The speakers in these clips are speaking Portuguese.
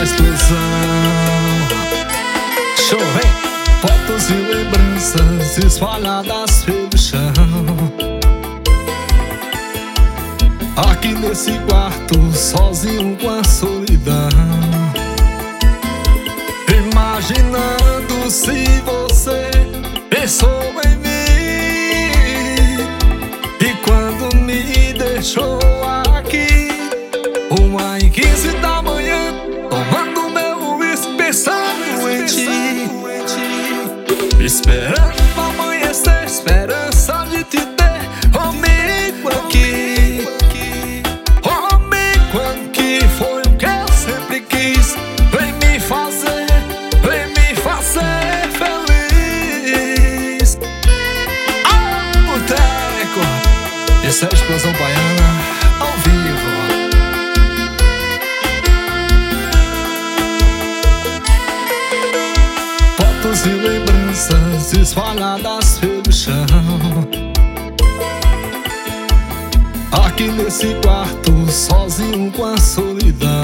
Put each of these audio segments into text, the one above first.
na explosão. Show, hein? Fotos e lembranças espalhadas pelo chão. Aqui nesse quarto, sozinho com a solidão, imaginando se você pensou em mim. E quando me deixou aqui, 1h15 da manhã, tomando meu uísque, pensando em ti, esperando amanhecer, esperança de te ter comigo aqui. Comigo aqui foi o que eu sempre quis. Vem me fazer feliz. Ah, boteco, essa é a explosão baiana ao vivo. Fotos e lembranças espalhadas pelo chão. Aqui nesse quarto, sozinho com a solidão,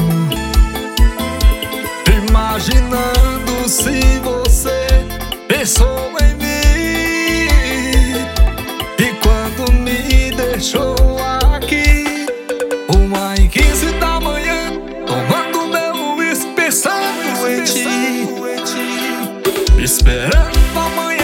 imaginando se você pensou em mim. E quando me deixou aqui, 1h15 da manhã, tomando meu uísque, pensando em ti, esperando amanhã.